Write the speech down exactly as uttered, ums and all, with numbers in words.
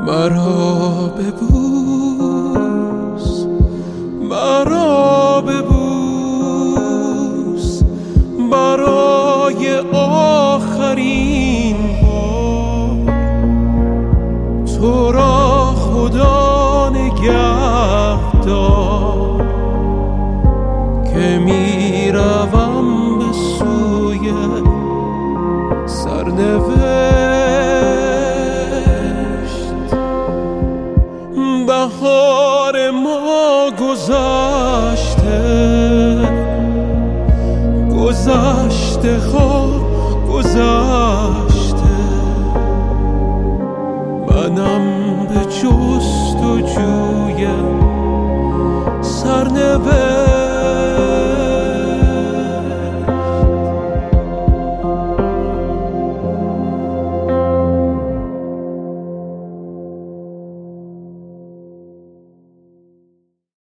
مرا ببوس، مرا ببوس برای آخرین بار. تو را خدا نگهدار که می روم به سوی سرنوشت. بهار ما گذشته، گذشته ها